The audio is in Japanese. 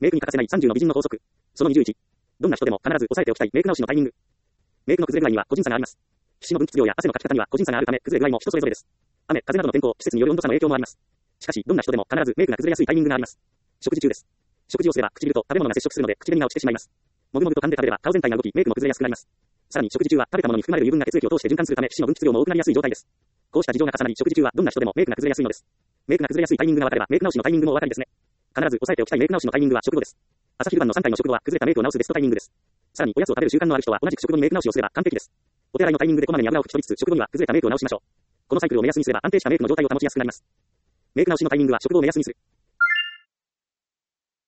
メイクに欠かせない30の美人の法則。その21。どんな人でも必ず抑えておきたいメイク直しのタイミング。メイクの崩れ具合には個人差があります。皮脂の分泌量や汗のかき方には個人差があるため、崩れ具合も人それぞれです。雨、風などの天候、季節による温度差の影響もあります。しかし、どんな人でも必ずメイクが崩れやすいタイミングがあります。食事中です。食事をすれば唇と食べ物が接触するので口紅が落ちてしまいます。もぐもぐと噛んで食べれば顔全体が動き、メイクも崩れやすくなります。さらに食事中は食べたものに含まれる油分が血液を通して循環するため、皮脂の分泌量も多くなりやすい状態です。こうした事情が重なり、食事中はどんな人でもメイクが崩れやすいのです。メイクが崩れやすいタイミングが分かれば、メイク直しのタイミングもお分かりですね。必ず抑えておきたいメイク直しのタイミングは食後です。朝昼晩の3回の食後は崩れたメイクを直すベストタイミングです。さらにおやつを食べる習慣のある人は同じく食後にメイク直しをすれば完璧です。お手洗いのタイミングでこまめに油を拭き取りつつ、食後には崩れたメイクを直しましょう。このサイクルを目安にすれば安定したメイクの状態を保ちやすくなります。メイク直しのタイミングは食後を目安にする。